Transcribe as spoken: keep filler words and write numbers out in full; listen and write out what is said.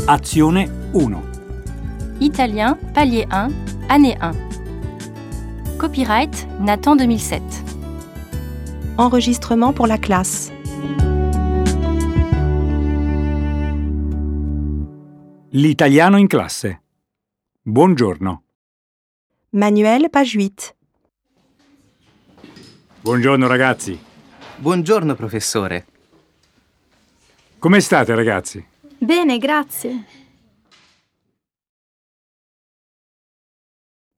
Azione uno. Italien, palier un, année un. Copyright Nathan deux mille sept. Enregistrement pour la classe. L'italiano in classe. Buongiorno. Manuel, page huit. Buongiorno ragazzi. Buongiorno, professore. Come state ragazzi? Bene, grazie.